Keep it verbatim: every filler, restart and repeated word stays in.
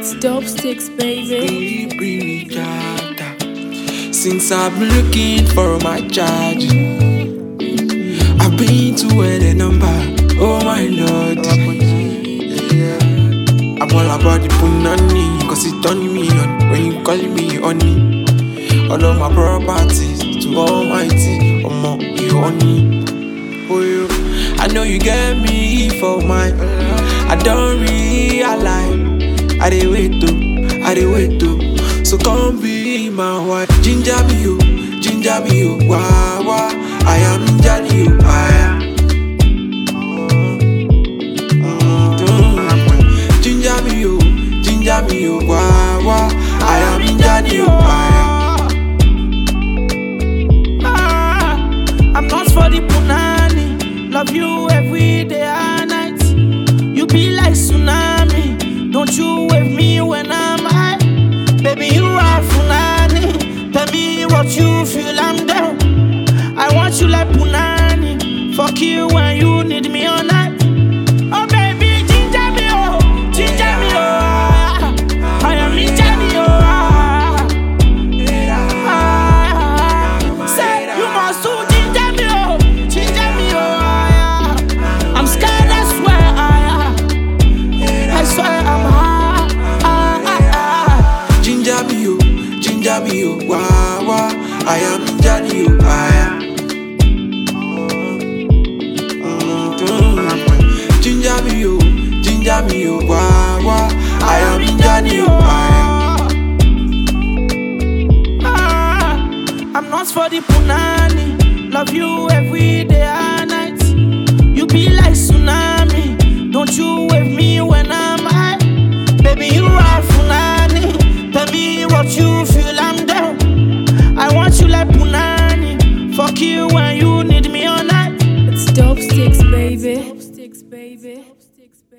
It's dope sticks, baby. Since I've been looking for my charge, I've been to any number. Oh my lord, I'm all about the punani, cause it turning me on when you calling me honey. All of my properties to Almighty, Omo, you honey. Oh, you. I know you get me for mine. I don't realize. I dey wait to, I dey wait to. So come be my wife. Ginger me you, ginger me you, wah wah. I am Johnny you, I am. Ginger me you, ginger me you, wah wah. I am Johnny you, I am. I'm not for the punani. Love you every day and night. You be like tsunami. Don't you wave me when I'm high. Baby, you are punani. Tell me what you feel, I'm down. I want you like punani. Fuck you when you need me all night. Oh baby, ginger me oh, ginger me oh. I am in Johnny oh. Ginger me you, wah wah. I am Johnny you, I am. Ginger me you, ginger me you, wah wah. I am Johnny you, I am. I'm not for the punani. Love you every day and night. You be like tsunami. Don't you wave me when I'm high. Baby, you are punani. Tell me what you feel, I'm down. I want you like punani. Fuck you when you need me all night. It's dope sticks, baby.